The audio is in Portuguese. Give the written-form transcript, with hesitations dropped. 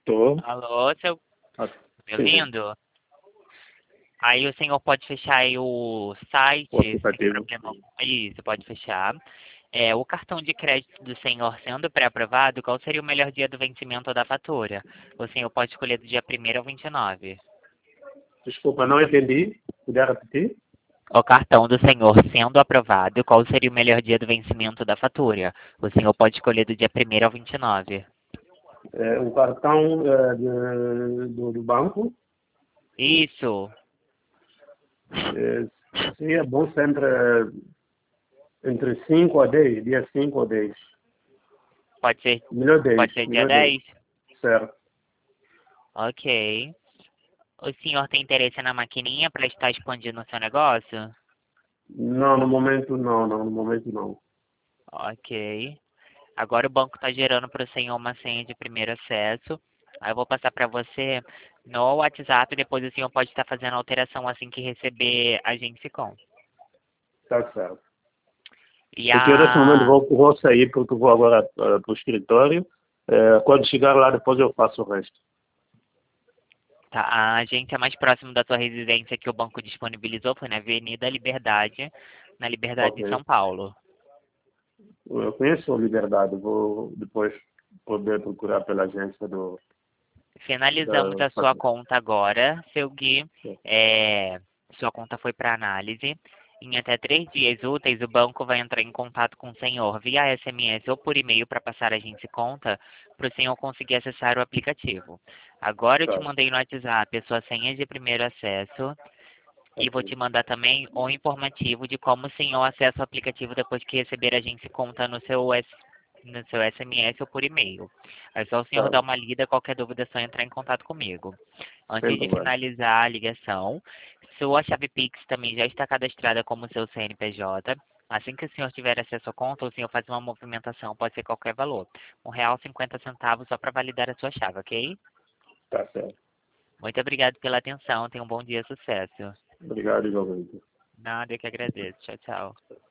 Tô. Alô, seu... Ah, Me sim, sim. ouvindo? Aí o senhor pode fechar aí o O site sem aplicativo. problema. Isso, pode fechar. O cartão de crédito do senhor sendo pré-aprovado, qual seria o melhor dia do vencimento da fatura? O senhor pode escolher do dia 1º ao 29. Desculpa, não entendi. Puder repetir? O cartão do senhor sendo aprovado, qual seria o melhor dia do vencimento da fatura? O senhor pode escolher do dia 1º ao 29. O cartão do banco. Isso, É, seria bom sempre entre 5 a 10, dia 5 a 10. pode ser, Melhor 10, pode ser dia melhor 10. 10. Certo. Ok. O senhor tem interesse na maquininha para estar expandindo o seu negócio? Não, no momento não, não, no momento não. Ok. Agora o banco está gerando para o senhor uma senha de primeiro acesso. Aí eu vou passar para você no WhatsApp. Depois o senhor pode estar fazendo a alteração assim que receber a Gensicom. Está certo. E Porque eu nesse momento a... vou sair porque vou agora para o escritório. Quando chegar lá depois eu faço o resto. Tá, a agência mais próxima da sua residência que o banco disponibilizou foi na Avenida Liberdade, na Liberdade Ok. de São Paulo. Eu conheço a Liberdade, vou depois poder procurar pela agência Finalizamos da. a sua conta agora, seu Gui. Sua conta foi para análise. Em até 3 dias úteis, o banco vai entrar em contato com o senhor via SMS ou por e-mail para passar a agência conta para o senhor conseguir acessar o aplicativo. Agora eu te Tá, mandei no WhatsApp a sua senha de primeiro acesso e vou ok. te mandar também o informativo de como o senhor acessa o aplicativo depois que receber a agência conta no seu SMS ou por e-mail. É só o senhor Tá, dar uma lida, qualquer dúvida é só entrar em contato comigo. sem Antes de problema. finalizar a ligação, sua chave Pix também já está cadastrada como seu CNPJ. Assim que o senhor tiver acesso à conta, o senhor faz uma movimentação, pode ser qualquer valor. R$ 1,50 só para validar a sua chave, ok? Tá certo. Muito obrigado pela atenção. Tenha um bom dia, sucesso. Obrigado, igualmente. Nada, eu que agradeço. Tchau, tchau.